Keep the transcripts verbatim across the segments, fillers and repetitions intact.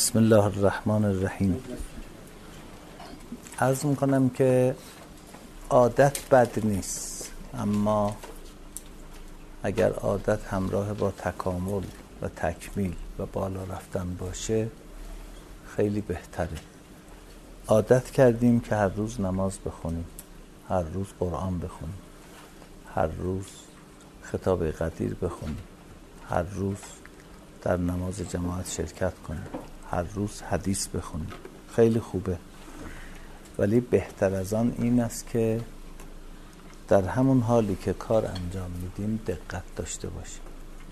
بسم الله الرحمن الرحیم. عرض میکنم که عادت بد نیست، اما اگر عادت همراه با تکامل و تکمیل و بالا رفتن باشه خیلی بهتره. عادت کردیم که هر روز نماز بخونیم، هر روز قرآن بخونیم، هر روز خطاب قدیر بخونیم، هر روز در نماز جماعت شرکت کنیم، هر روز حدیث بخونیم. خیلی خوبه، ولی بهتر از آن این است که در همون حالی که کار انجام میدیم دقت داشته باشیم.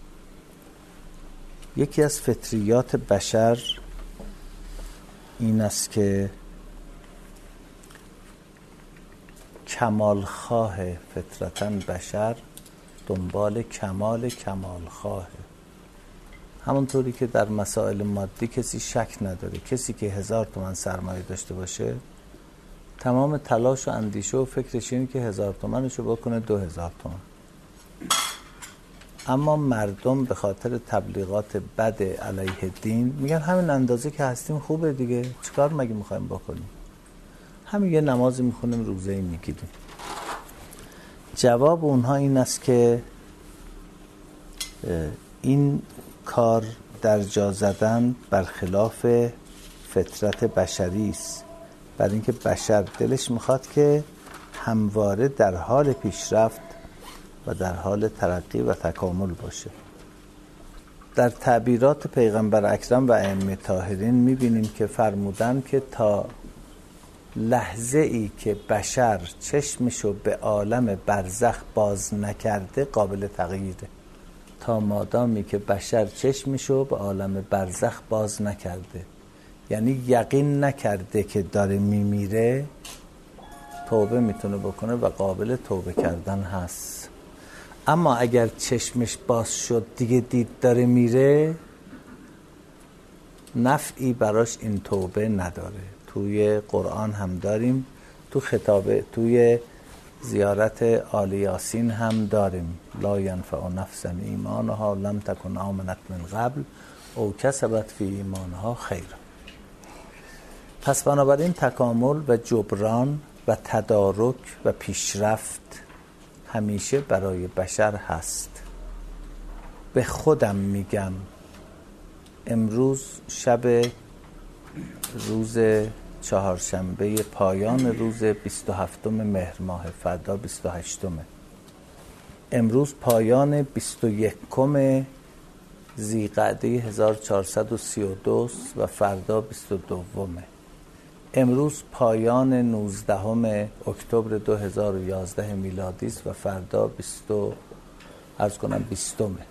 یکی از فطریات بشر این است که کمالخواه، فطرتاً بشر دنبال کمال کمالخواه. همونطوری که در مسائل مادی کسی شک نداره، کسی که هزار تومن سرمایه داشته باشه تمام تلاش و اندیشه و فکرش اینه که هزار تومنشو بکنه دو هزار تومن. اما مردم به خاطر تبلیغات بد علیه دین میگن همین اندازه که هستیم خوبه دیگه، چیکار مگه میخوایم بکنیم؟ همین یه نمازی میخونیم، روزه‌ای میگیریم. جواب اونها این است که این کار در جا زدن برخلاف فطرت بشری است، برای اینکه بشر دلش میخواد که همواره در حال پیشرفت و در حال ترقی و تکامل باشه. در تعبیرات پیغمبر اکرم و ائمه طاهرین میبینیم که فرمودن که تا لحظه ای که بشر چشمشو به عالم برزخ باز نکرده قابل تغییره. تا مادامی که بشر چشمشو به عالم برزخ باز نکرده، یعنی یقین نکرده که داره میمیره، توبه میتونه بکنه و قابل توبه کردن هست. اما اگر چشمش باز شد دیگه دید داره میره، نفعی براش این توبه نداره. توی قرآن هم داریم، تو خطابه توی زیارت آل یاسین هم داریم، لا ینفع نفسا ایمانها لم تکن آمنت من قبل او کسبت فی ایمانها خیر. پس بنابراین تکامل و جبران و تدارک و پیشرفت همیشه برای بشر هست. به خودم میگم امروز شب روز چهارشنبه پایان روز بیست و هفتم مهر ماه، فردا بیست و هشتم. امروز پایان بیست و یکم ذیقعده هزار و چهارصد و سی و دو و فردا بیست و دومه. امروز پایان نوزدهم اکتبر دو هزار و یازده میلادی است و فردا بیست عرض کنم بیستمه.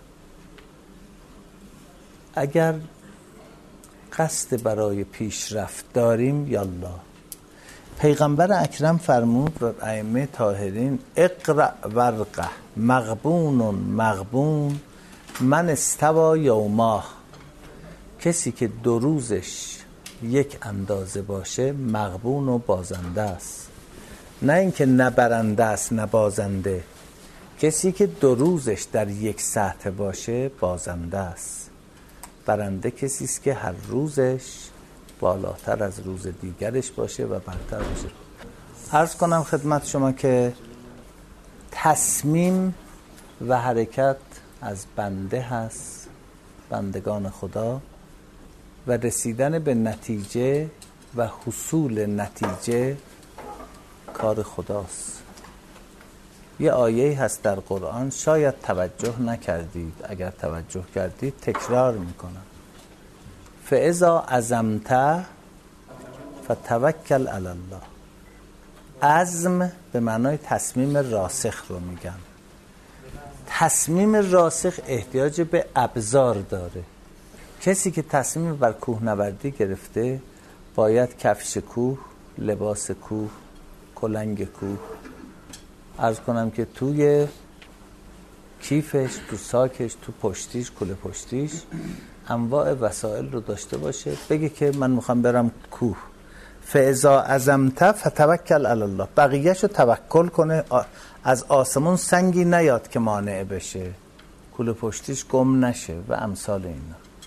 اگر قصد برای پیشرفت داریم یالا. پیغمبر اکرم فرمود و ائمه طاهرین اقرأ ورقه مغبون مغبون من استوى یوماه. کسی که دو روزش یک اندازه باشه مغبون و بازنده است، نه اینکه نه برنده است نه بازنده. کسی که دو روزش در یک سطح باشه بازنده است. برنده کسی است که هر روزش بالاتر از روز دیگرش باشه و برتر باشه. عرض کنم خدمت شما که تصمیم و حرکت از بنده هست، بندگان خدا، و رسیدن به نتیجه و حصول نتیجه کار خداست. یه آیه هست در قرآن، شاید توجه نکردید، اگر توجه کردید تکرار میکنم. فاذا عزمت فتوکل علی الله. عزم به معنای تصمیم راسخ رو میگن. تصمیم راسخ احتیاج به ابزار داره. کسی که تصمیم بر کوهنوردی گرفته باید کفش کوه، لباس کوه، کلنگ کوه، عرض کنم که توی کیفش، تو ساکش، تو پشتیش، کوله پشتیش انواع وسایل رو داشته باشه. بگه که من میخوام برم کوه، فاذا عزمت فتوکل علی الله. بقیه‌شو توکل کنه، از آسمون سنگی نیاد که مانع بشه، کوله پشتیش گم نشه و امثال اینا.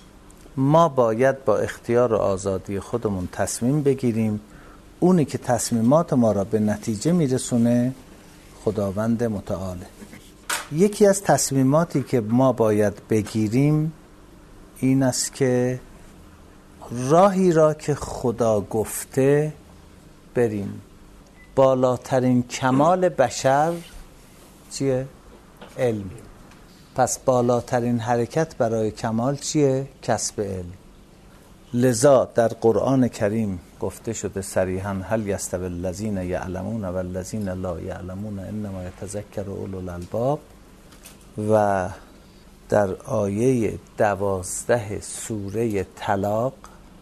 ما باید با اختیار و آزادی خودمون تصمیم بگیریم. اونی که تصمیمات ما را به نتیجه میرسونه خداوند متعاله. یکی از تصمیماتی که ما باید بگیریم این است که راهی را که خدا گفته بریم. بالاترین کمال بشر چیه؟ علم. پس بالاترین حرکت برای کمال چیه؟ کسب علم. لذا در قرآن کریم گفته شده صریحاً هل یستوی الذین یعلمون و الذین لا یعلمون انما یتذکر اولو الالباب. و در آیه دوازده سوره طلاق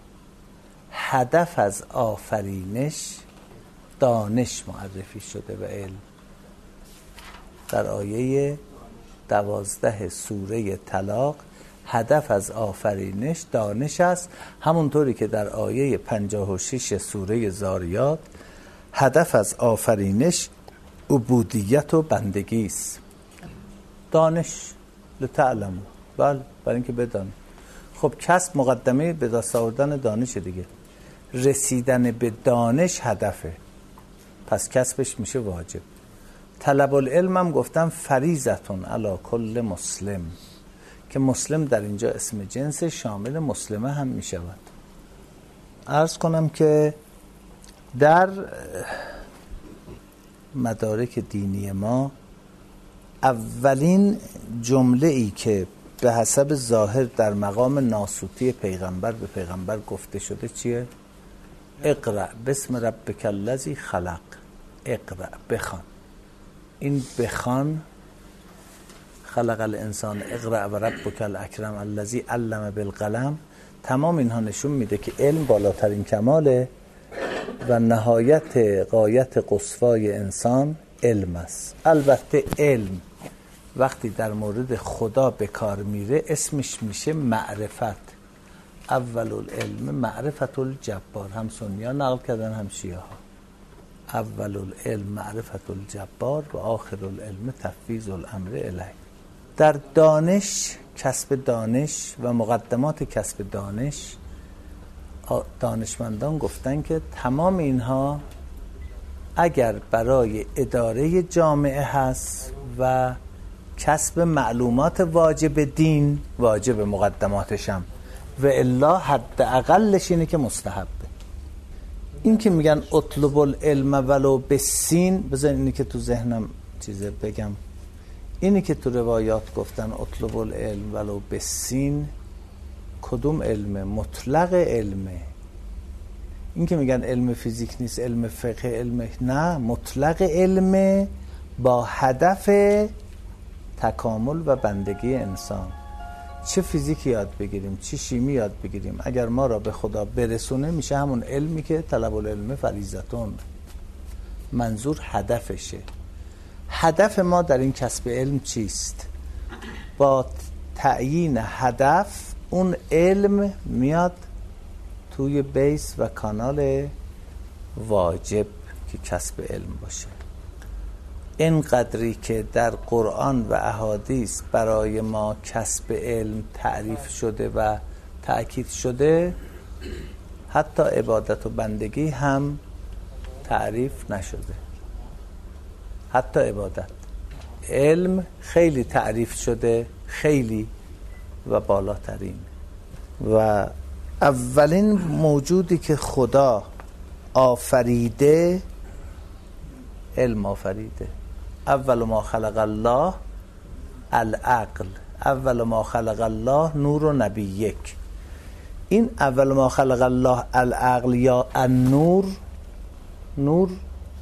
هدف از آفرینش دانش معرفی شده و علم. در آیه دوازده سوره طلاق هدف از آفرینش دانش است، همونطوری که در آیه پنجاه و شش سوره زاریات هدف از آفرینش عبودیت و بندگی است. دانش لتعلموا، بله برای اینکه بدان. خب کسب مقدمه به دست آوردن دانش دیگه، رسیدن به دانش هدفه، پس کسبش میشه واجب. طلب العلم هم گفتم فریضتون علی کل مسلم، که مسلم در اینجا اسم جنس شامل مسلمه هم میشود. عرض کنم که در مدارک دینی ما اولین جمله ای که به حسب ظاهر در مقام ناسوتی پیغمبر به پیغمبر گفته شده چیه؟ اقرأ بسم ربک الذی خلق. اقرأ، بخوان. این بخوان، خلق الانسان اقرأ و ربک الاکرم الذی علم بالقلم، تمام اینها نشون میده که علم بالاترین کماله و نهایت غایت قصوای انسان علم است. البته علم وقتی در مورد خدا به کار میره اسمش میشه معرفت. اول العلم معرفت الجبار، هم سنی‌ها نقل کردن هم شیعه ها. اول العلم معرفت الجبار و آخر العلم تفویض الامر الیه. در دانش، کسب دانش و مقدمات کسب دانش، دانشمندان گفتن که تمام اینها اگر برای اداره جامعه هست و کسب معلومات واجب دین، واجب مقدماتش هم، و الا حد اقلش اینه که مستحبه. این که میگن اطلب العلم ولو بالسین، بذار اینی که تو ذهنم چیزه بگم، اینی که تو روایات گفتن اطلب العلم ولو بالسین، کدوم علمه؟ مطلق علمه. این که میگن علم فیزیک نیست، علم فقه، علم نه، مطلق علمه با هدف تکامل و بندگی انسان. چه فیزیکی یاد بگیریم، چه شیمی یاد بگیریم، اگر ما را به خدا برسونه میشه همون علمی که طلب العلم فریضتون. منظور هدفشه. هدف ما در این کسب علم چیست؟ با تعیین هدف اون علم میاد توی بیس و کانال واجب که کسب علم باشه. این قدری که در قرآن و احادیث برای ما کسب علم تعریف شده و تأکید شده، حتی عبادت و بندگی هم تعریف نشده. حتی عبادت، علم خیلی تعریف شده، خیلی و بالاترین. و اولین موجودی که خدا آفریده علم آفریده. اول ما خلق الله العقل، اول ما خلق الله نور و نبی یک. این اول ما خلق الله العقل یا النور، نور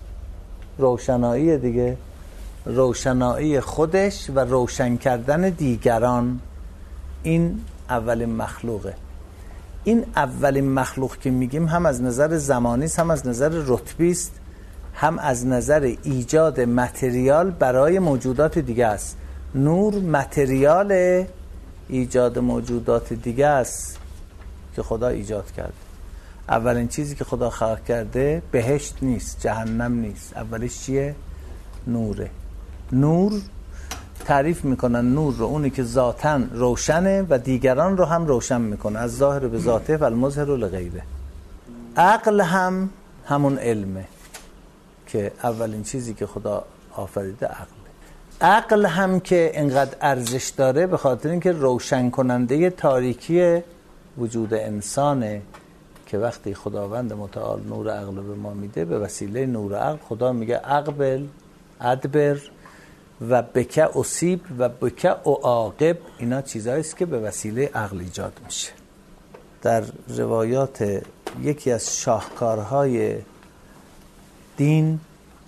روشنایی دیگه، روشنایی خودش و روشن کردن دیگران. این اولین مخلوقه. این اولین مخلوق که میگیم هم از نظر زمانی است، هم از نظر رتبی است، هم از نظر ایجاد متریال برای موجودات دیگه است. نور متریال ایجاد موجودات دیگه است که خدا ایجاد کرده. اولین چیزی که خدا خلق کرده بهشت نیست، جهنم نیست. اولش چیه؟ نوره. نور تعریف میکنن نور رو اونی که ذاتاً روشنه و دیگران رو هم روشن میکنه، از ظاهر به ذاته و المظهر لغیره. عقل هم همون علمه که اولین چیزی که خدا آفریده عقل. عقل هم که انقدر ارزش داره به خاطر اینکه روشن کننده تاریکی وجود انسانه که وقتی خداوند متعال نور عقل به ما میده، به وسیله نور عقل خدا میگه اقبل ادبر و بکه اصیب و بکه اعاقب. اینا چیزایی است که به وسیله عقل ایجاد میشه. در روایات یکی از شاهکارهای دین،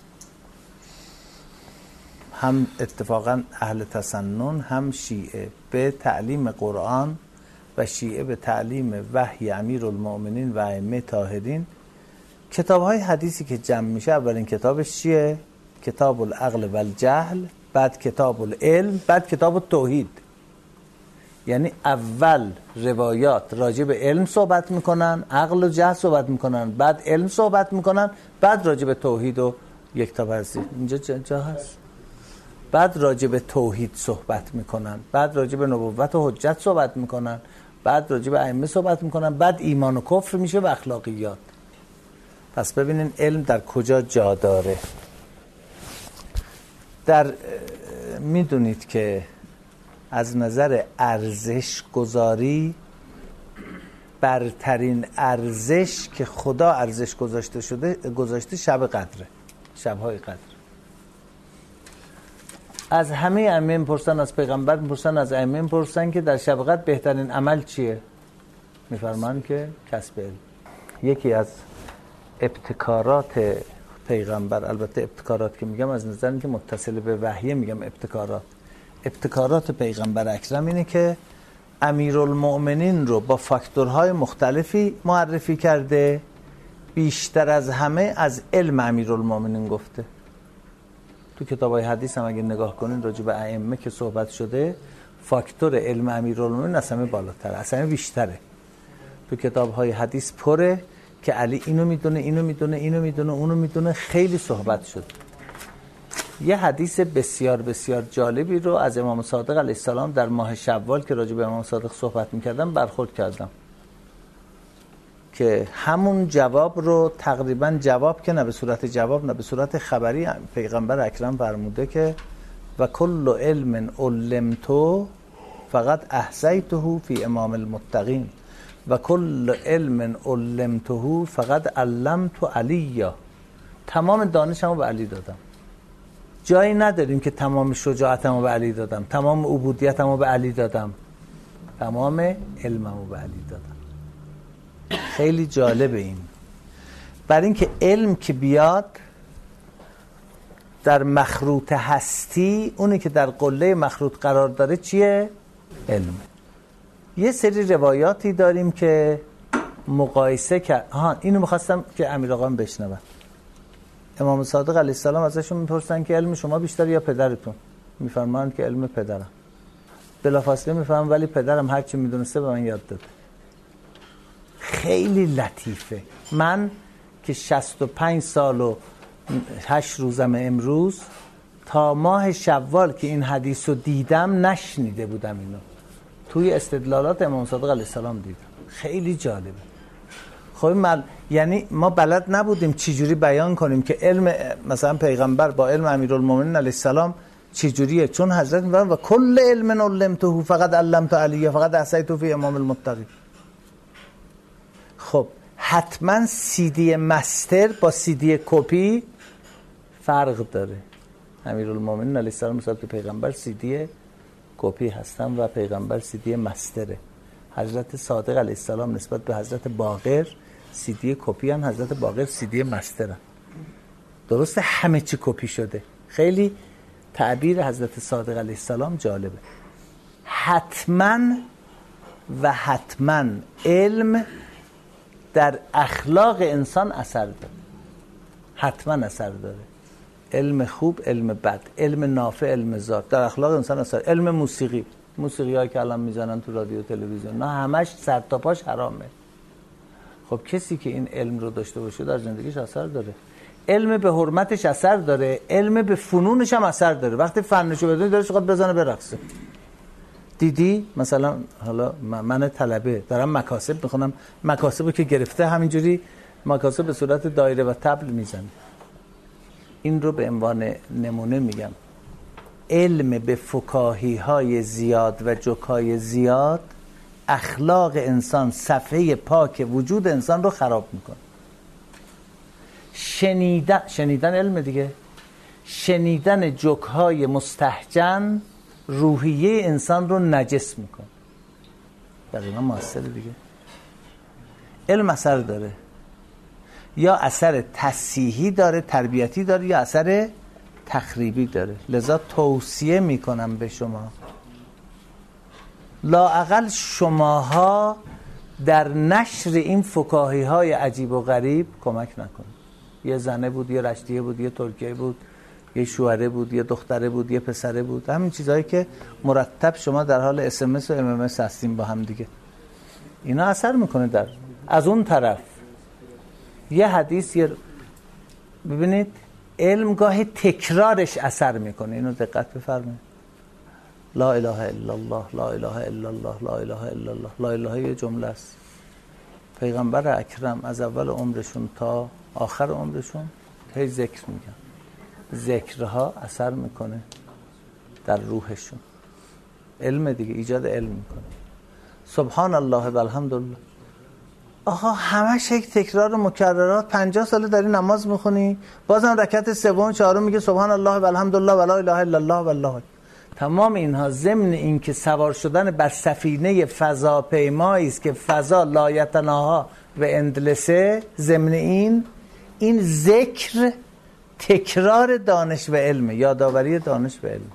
هم اتفاقا اهل تسنن هم شیعه به تعلیم قرآن و شیعه به تعلیم وحی امیرالمؤمنین و ائمه طاهرین، کتاب‌های حدیثی که جمع میشه اولین کتابش چیه؟ کتاب العقل و الجهل، بعد کتاب العلم، بعد کتاب التوحید. یعنی اول روایات راجع به علم صحبت میکنن، عقل و جهل صحبت میکنن، بعد علم صحبت میکنن، بعد راجع به توحید و یکتاپرستی. اینجا جا هست. بعد راجع به توحید صحبت میکنن، بعد راجع به نبوت و حجت صحبت میکنن، بعد راجع به ائمه صحبت میکنن، بعد ایمان و کفر میشه و اخلاقیات. پس ببینین علم در کجا جا داره. در میدونید که از نظر ارزش گذاری برترین ارزش که خدا ارزش گذاشته شده گذاشته شب قدره، شب‌های قدر. از همه ائمه میپرسن، از پیغمبر میپرسن، از ائمه میپرسن که در شب قدر بهترین عمل چیه؟ میفرمان که کسب علم. یکی از ابتکارات پیغمبر، البته ابتکارات که میگم از نظر اینکه متصل به وحی میگم ابتکارات، ابتکارات پیغمبر اکرم اینه که امیرالمؤمنین رو با فاکتورهای مختلفی معرفی کرده، بیشتر از همه از علم امیرالمؤمنین گفته. تو کتابای حدیث هم اگه نگاه کنین راجع به ائمه که صحبت شده، فاکتور علم امیرالمؤمنین از همه بالاتره، از همه بیشتره. تو کتابهای حدیث پره که علی اینو میدونه، اینو میدونه، اینو میدونه، اونو میدونه، خیلی صحبت شد. یه حدیث بسیار بسیار جالبی رو از امام صادق علیه السلام در ماه شوال که راجع به امام صادق صحبت میکردم برخورد کردم که همون جواب رو تقریبا جواب که نه به صورت جواب نه به صورت خبری پیغمبر اکرم فرموده که و کل علم علمتو فقط احصیته فی امام المتقین و کل علم علمته فقط علمت علی. تمام دانشمو به علی دادم. جایی نداریم که تمام شجاعتمو به علی دادم، تمام عبودیتمو به علی دادم، تمام علممو به علی دادم. خیلی جالبه این. برای اینکه علم که بیاد در مخروط هستی، اونی که در قله مخروط قرار داره چیه؟ علم. یه سری روایاتی داریم که مقایسه کرد. ها اینو می‌خواستم که امیر آقا بشنون. امام صادق علیه السلام ازشون میپرسن که علم شما بیشتر یا پدرتون؟ میفرمایند که علم پدرم. بلافاصله میفهمم ولی پدرم هر چی میدونسته به من یاد داده. خیلی لطیفه. من که شصت و پنج سال و هشت روزم امروز تا ماه شوال که این حدیث رو دیدم نشنیده بودم اینو. توی استدلالات امام صادق علیه السلام دیدم. خیلی جالبه. خب من یعنی ما بلد نبودیم چجوری بیان کنیم که علم مثلا پیغمبر با علم امیرالمومنین علیه السلام چجوریه، چون حضرت میگن و کل علم علمته فقط علمت علی فقط احصیته فی امام المتقین. خب حتما سی دی مستر با سی دی کپی فرق داره. امیرالمومنین علیه السلام مثلا پیغمبر سی دی کپی هستن و پیغمبر سی دی مستره. حضرت صادق علیه السلام نسبت به حضرت باقر سی دی کپی هم، حضرت باقر سی دی مستر هم. درسته همه چی کپی شده. خیلی تعبیر حضرت صادق علیه السلام جالبه. حتما و حتما علم در اخلاق انسان اثر داره. حتما اثر داره. علم خوب، علم بد، علم نافع، علم ذات در اخلاق انسان اثر. علم موسیقی، موسیقی هایی که الان میزنن تو رادیو تلویزیون، نه همش سر تا پاش حرامه. خب کسی که این علم رو داشته باشه در زندگیش اثر داره. علم به حرمتش اثر داره، علم به فنونش هم اثر داره. وقتی فنشو بدونی داره شغل بزنه برقصه. دیدی مثلا حالا من طلبه دارم مکاسب میخونم، مکاسبو که گرفته همینجوری مکاسب به صورت دایره و طبل میزنه. این رو به عنوان نمونه میگم. علم به فکاهی های زیاد و جوکای زیاد اخلاق انسان، صفحه پاک وجود انسان رو خراب میکنه. شنیدن شنیدن علم دیگه. شنیدن جوکهای مستهجن روحیه انسان رو نجس میکنه. دقیقا موثر دیگه. علم اثر داره، یا اثر تصحیحی داره، تربیتی داره، یا اثر تخریبی داره. لذا توصیه میکنم به شما لااقل شماها در نشر این فکاهی های عجیب و غریب کمک نکنید. یه زنه بود، یه رشتیه بود، یه ترکیه بود، یه شوهره بود، یه دختره بود، یه پسره بود، همین چیزهایی که مرتب شما در حال اس ام اس و ام ام اس هستیم با هم دیگه. اینا اثر میکنه. در از اون طرف یه حدیث، یه ببینید علم گاهی تکرارش اثر میکنه. اینو دقت بفرمایید. لا اله الا الله، لا اله الا الله، لا اله الا الله. لا اله یه جمله است. پیغمبر اکرم از اول عمرشون تا آخر عمرشون هی ذکر میگن. ذکرها اثر میکنه در روحشون. علم دیگه ایجاد علم میکنه. سبحان الله و الحمدلله. آها همش یک تکرار و مکررات. پنجاه ساله داری نماز میخونی، بازم رکعت سوم چهارم میگه سبحان الله و الحمدلله و لا اله الا الله والله. تمام اینها ضمن این که سوار شدن بر سفینه فضاپیمایی است که فضا لایتناها و اندلسه، ضمن این این ذکر تکرار دانش و علم، یادآوری دانش و علم.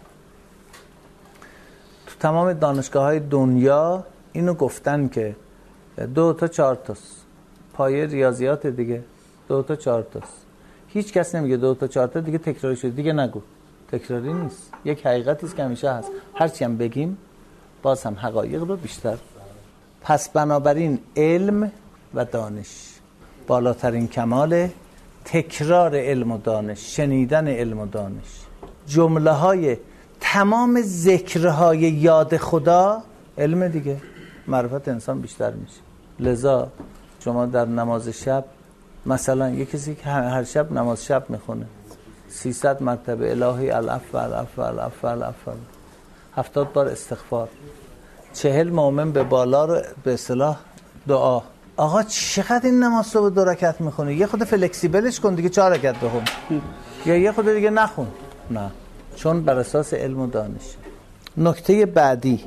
تو تمام دانشگاه‌های دنیا اینو گفتن که دو تا چهار تاست. پایه ریاضیات دیگه دو تا چهار تاست. هیچ کس نمیگه دو تا چهار تا دیگه تکراری شده. دیگه نگو. تکراری نیست. یک حقیقتی است که همیشه هست. هرچی هم بگیم باز هم حقایق رو بیشتر. پس بنابراین علم و دانش بالاترین کمال تکرار علم و دانش، شنیدن علم و دانش، جمله های تمام ذکرهای یاد خدا علم دیگه. معرفت انسان بیشتر میشه. لذا شما در نماز شب مثلا یک کسی که هر شب نماز شب میخونه سیصد مرتبه الهی العفو العفو العفو العفو، هفتاد بار استغفار، چهل مومن به بالا رو به اصطلاح دعا. آقا چقدر این نماز رو دو رکعت میخونی؟ یه خود فلکسیبلش کن دیگه، چهار رکعت بخون یا یه خود دیگه نخون. نه، چون بر اساس علم و دانش. نکته بعدی،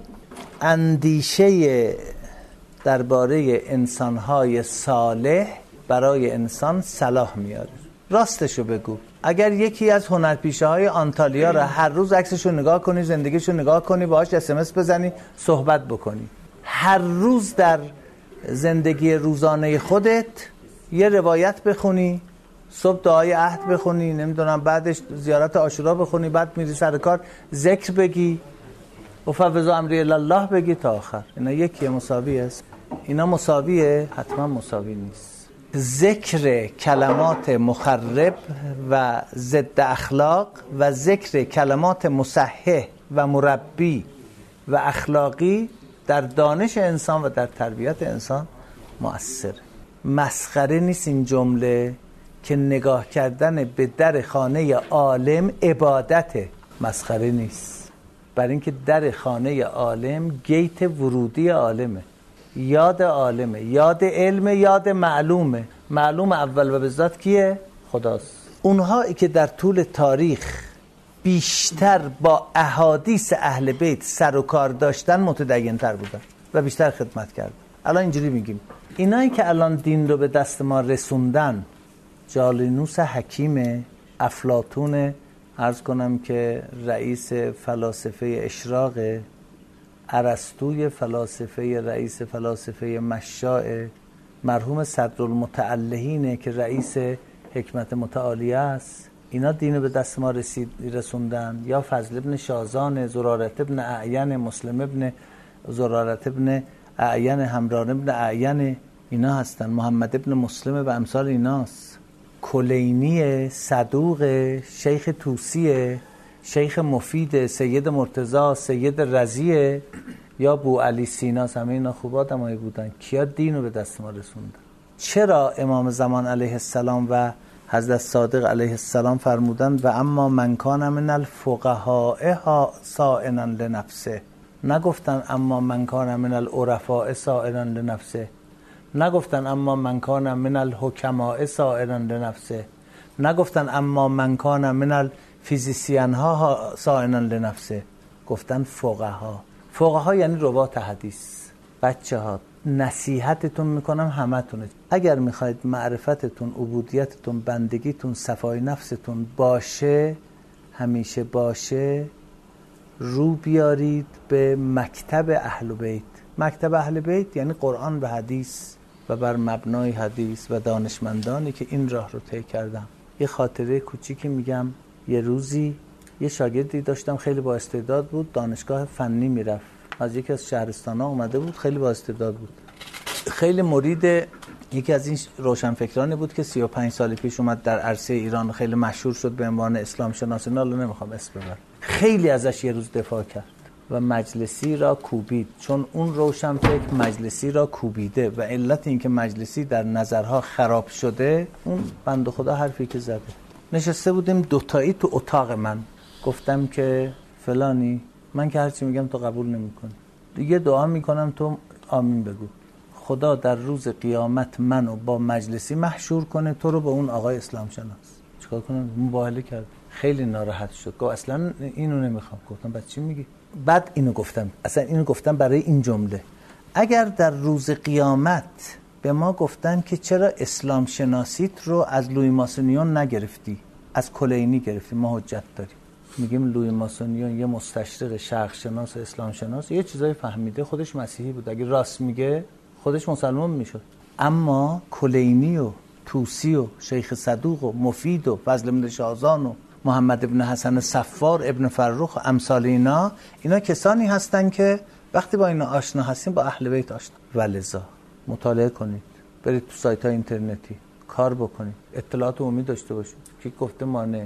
اندیشه درباره انسان‌های صالح برای انسان صلاح میاره. راستشو بگو، اگر یکی از هنرپیشه‌های آنتالیا رو هر روز عکسشو نگاه کنی، زندگیشو نگاه کنی، باهاش اس ام اس بزنی، صحبت بکنی، هر روز در زندگی روزانه خودت یه روایت بخونی، صبح دعای عهد بخونی، نمیدونم بعدش زیارت عاشورا بخونی، بعد میری سر کار ذکر بگی، افوض امری الله بگی تا آخر، اینا یکی مساوی است؟ اینا مساویه؟ حتما مساوی نیست. ذکر کلمات مخرب و ضد اخلاق و ذکر کلمات مصحح و مربی و اخلاقی در دانش انسان و در تربیت انسان مؤثر. مسخره نیست این جمله که نگاه کردن به در خانه عالم عبادته. مسخره نیست، برای اینکه در خانه عالم گیت ورودی عالمه، یاد عالمه، یاد علم، یاد معلومه. معلوم اول و به ذات کیه؟ خداست. اونهایی که در طول تاریخ بیشتر با احادیث اهل بیت سر و کار داشتن متدین تر بودن و بیشتر خدمت کردن. الان اینجوری میگیم اینایی که الان دین رو به دست ما رسوندن، جالینوس حکیم، افلاطون، عرض کنم که رئیس فلاسفه اشراق، ارسطوی فلاسفه رئیس فلاسفه مشاء، مرحوم صدرالمتعلهینه که رئیس حکمت متعالیه است. اینا دین به دست ما رسید رسوندن. یا فضل ابن شازان، زرارت ابن اعین، مسلم ابن زرارت ابن اعین، همران ابن اعین، اینا هستن. محمد ابن مسلم و امثال ایناست. کلینی، صدوق، شیخ توسی، شیخ مفید، سید مرتضی، سید رضی یا بو علی سیناس، همه اینا خوب آدمایی بودن. کیا دین رو به دست ما رسوندن؟ چرا امام زمان علیه السلام و حضرت صادق علیه السلام فرمودن و اما من کان من الفقهاء سائلا لنفسه؟ نگفتن اما من کان من العرفاء سائلا لنفسه، نگفتن اما من کان من الحکماء سائلا لنفسه، نگفتن اما من کان من الفیزیسین ها سائلا لنفسه، گفتن فقها. فقها یعنی روات حدیث. بچه ها نصیحتتون میکنم همتونه، اگر میخواید معرفتتون، عبودیتتون، بندگیتون، صفای نفستون باشه، همیشه باشه، رو بیارید به مکتب اهل بیت. مکتب اهل بیت یعنی قرآن و حدیث و بر مبنای حدیث و دانشمندانی که این راه رو طی کردم. یه خاطره کوچیکی میگم. یه روزی یه شاگردی داشتم خیلی با استعداد بود، دانشگاه فنی میرفت، از یکی از شهرستان‌ها اومده بود، خیلی با استعداد بود، خیلی مرید یکی از این روشنفکرانی بود که سی و پنج سال پیش اومد در عرصه ایران، خیلی مشهور شد به عنوان اسلام شناس. نه نمیخوام اسم ببرم. خیلی ازش یه روز دفاع کرد و مجلسی را کوبید، چون اون روشنفکر مجلسی را کوبیده و علت این که مجلسی در نظرها خراب شده اون بنده خدا حرفی که زده. نشسته بودیم دوتایی تو اتاق من، گفتم که فلانی، من که هرچی میگم تو قبول نمیکنی، یه دعا میکنم تو آمین بگو، خدا در روز قیامت منو با مجلسی محشور کنه، تو رو با اون آقای اسلام شناس. چیکار کنم؟ مباهله کرد. خیلی ناراحت شد، گفت اصلا اینو نمیخوام. گفتم بعد چی میگی؟ بعد اینو گفتم، اصلا اینو گفتم برای این جمله، اگر در روز قیامت به ما گفتن که چرا اسلام شناسیت رو از لوی ماسونیون نگرفتی، از کلینی گرفتی، ما حجت داریم. میگیم لوی ماسونیون یه مستشرق شرق شناس و اسلام شناس، یه چیزای فهمیده، خودش مسیحی بود، اگه راست میگه خودش مسلمان میشد. اما کلینی و توسی و شیخ صدوق و مفید و فضل بن شازان و محمد ابن حسن صفار ابن فرخ و امثال اینا، اینا کسانی هستن که وقتی با اینا آشنا هستیم با اهل بیت آشنا. ولذا مطالعه کنید، برید تو سایت های اینترنتی کار بکنید، اطلاعات عمومی داشته باشید که گفته مانع.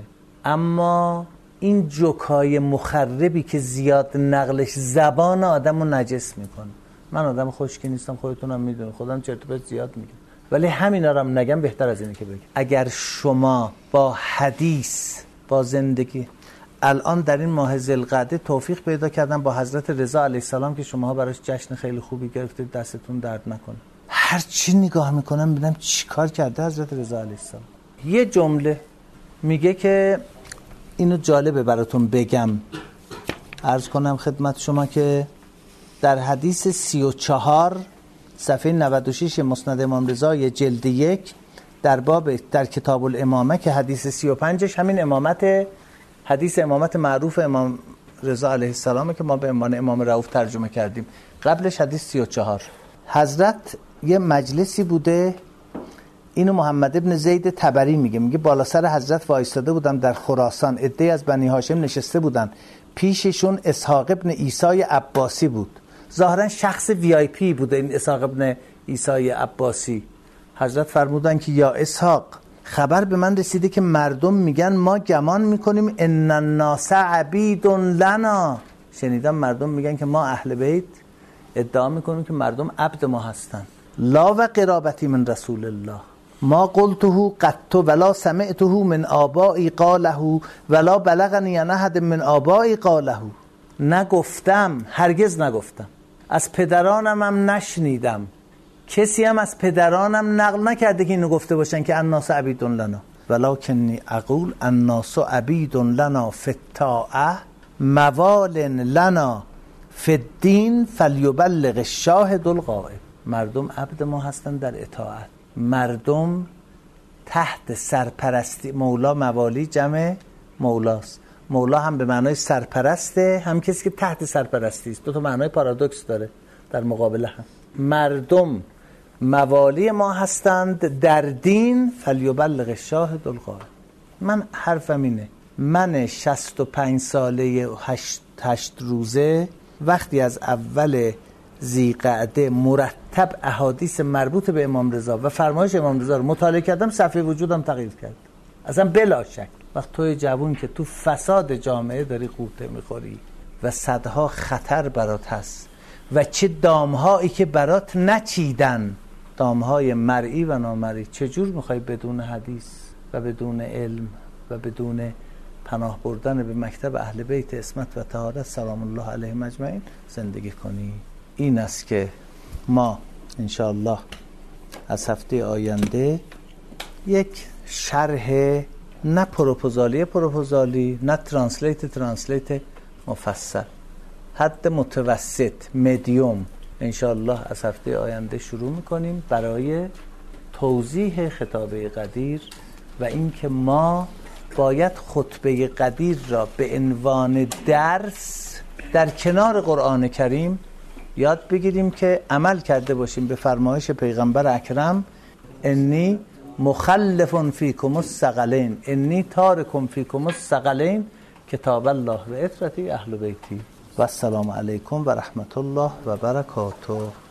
اما این جوکای مخربی که زیاد نقلش زبان آدمو نجس میکنه. من آدم خشکی نیستم، خودتونم میدونید، خودم چرت و پرت زیاد میگم، ولی همینا رو هم نگم بهتر از اینه که بگم. اگر شما با حدیث، با زندگی، الان در این ماه ذوالقعده توفیق پیدا کردم با حضرت رضا علیه السلام که شما براش جشن خیلی خوبی گرفتید، دستتون درد نکنه. هر چی نگاه میکنم میبینم چیکار کرده حضرت رضا علیه السلام. یه جمله میگه که اینو جالبه براتون بگم، عرض کنم خدمت شما که در حدیث سی و چهار صفحه نود و شش مسند امام رضا جلد یک در باب در کتاب الامامه که حدیث سی و پنجش همین امامت، حدیث امامت معروف امام رضا علیه السلام که ما به عنوان امام رؤوف ترجمه کردیم، قبلش حدیث سی و چهار. حضرت یه مجلسی بوده، اینو محمد ابن زید طبری میگه، میگه بالا سر حضرت وایستاده بودم در خراسان، عده‌ای از بنی هاشم نشسته بودن، پیششون اسحاق ابن عیسی عباسی بود، ظاهرا شخص وی آی پی بوده این اسحاق ابن عیسی عباسی. حضرت فرمودن که یا اسحاق، خبر به من رسیده که مردم میگن ما گمان میکنیم ان الناس عبید لنا. شنیدم مردم میگن که ما اهل بیت ادعا میکنیم که مردم عبد ما هستن. لا و قرابتی من رسول الله، ما قلته قط ولا سمعته من آبائی قاله ولا بلغنی عن احد من آبائی قاله. نگفتم، هرگز نگفتم، از پدرانم هم نشنیدم، کسی هم از پدرانم نقل نکرده که اینو گفته باشن که الناس عبید لنا، ولکنی اقول الناس عبید لنا فی الطاعه موال لنا فی الدین فلیبلغ الشاهد الغائب. مردم عبد ما هستن در اطاعت، مردم تحت سرپرستی مولا، موالی جمع مولاست، مولا هم به معنای سرپرسته، هم کسی که تحت سرپرستی است، دو تا معنای پارادوکس داره در مقابله هم. مردم موالی ما هستند در دین فلیبلغ الشاهد الغائب. من حرفم اینه، من شصت و پنج ساله هشت, هشت روزه وقتی از اول ذیقعده مرتب مرتب احادیث مربوط به امام رضا و فرمایش امام رضا رو مطالعه کردم، صفحه وجودم تغییر کرد. اصلا بلا شک وقت توی جوون که تو فساد جامعه داری قوطه میخوری و صدها خطر برات هست و چه دامهایی که برات نچیدن، دامهای مرئی و نامرئی، چجور میخوای بدون حدیث و بدون علم و بدون پناه بردن به مکتب اهل بیت عصمت و طهارت سلام الله علیهم اجمعین زندگی کنی؟ این است که ما انشاءالله از هفته آینده یک شرح نه پروپوزالی پروپوزالی نه ترانسلیت ترانسلیت مفصل، حد متوسط مدیوم انشاءالله از هفته آینده شروع میکنیم برای توضیح خطابه قدیر و اینکه ما باید خطبه قدیر را به عنوان درس در کنار قرآن کریم یاد بگیریم که عمل کرده باشیم به فرمایش پیغمبر اکرم انی مخلف فیکم الثقلین انی تارکم فیکم الثقلین کتاب الله و اطرتی اهل بیتی و السلام علیکم و رحمت الله و برکاته.